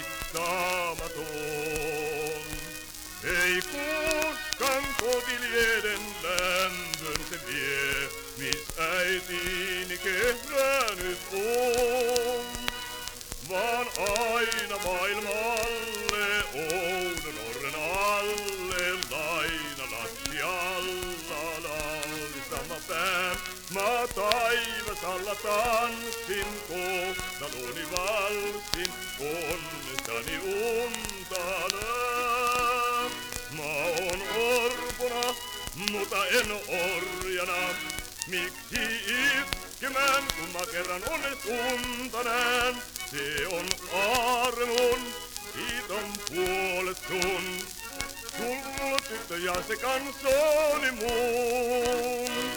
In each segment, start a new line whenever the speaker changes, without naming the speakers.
mittaamaton. Ei koskaan kotilieiden lämpön se vie, mis äitini kehrännyt on. Vaan aina maailmalle oudon orren alle laina lattialla laulistama pää. Mä taivasalla tanssin, kohtaloni valssin, onnestani untana. Mä oon orpona, mutta en orjana. Miksi itkemään, kun mä kerran onnestuntanään? Se on aarre mun, siitä on puolet sun. Sulla tyttö ja se kansoni mun.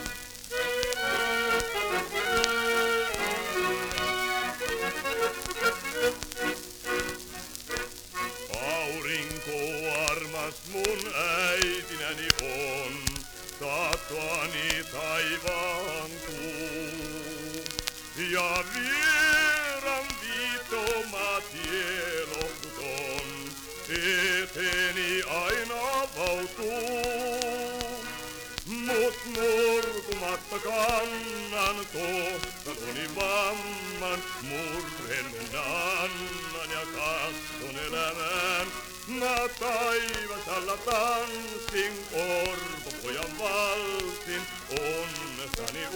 Aurinko armas mun äitinäni on, tahtoani taivaan kuu. Ja vieran viittoma tie lohduton, eteeni aina vautuu. Mut murtumatta kannan kohtaloni vamman, murhen annan ja katson elämään. Mä taivasalla tanssin, orpopojan valssin, onnestani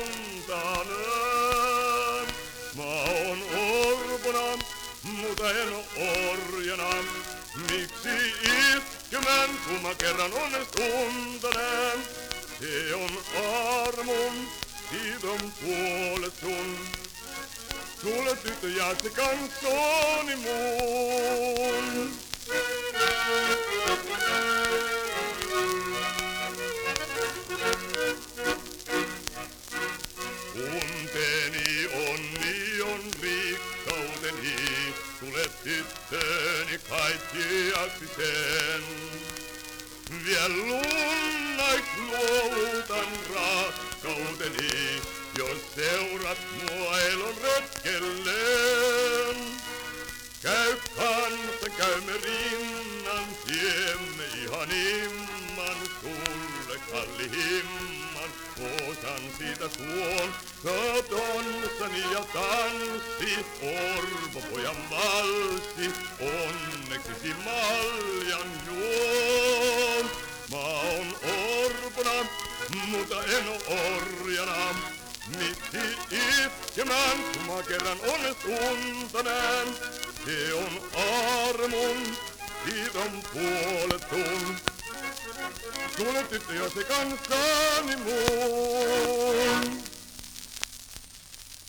untaneen. Mä oon orpona, mutta en oo orjana. Miksi itkemään, kun mä kerran onnestuntaneen? Se on armun, siitä on puolet sun. Sulle tyttö ja se kansoni mun. Unteeni onni on rikkauteni, tule tyttöni kaikkiaksi sen. Viel lunnais luovutan rakkauteni, jos seurat mua elon retkelleen. Käy kanssa, käymme rinnan, tiemme ihanimman, sulle kallihimman, osan siitä tuon. Kotonsani ja tanssi, orpopojan valssi, onneksesi maljan juon. Mä oon orpona, mutta en oo orjana. Miksi itkemään, kun mä kerran onnestuntaneen? Se on armun, siitä on puolet sun. Sulle tyttö ja se kansani mun.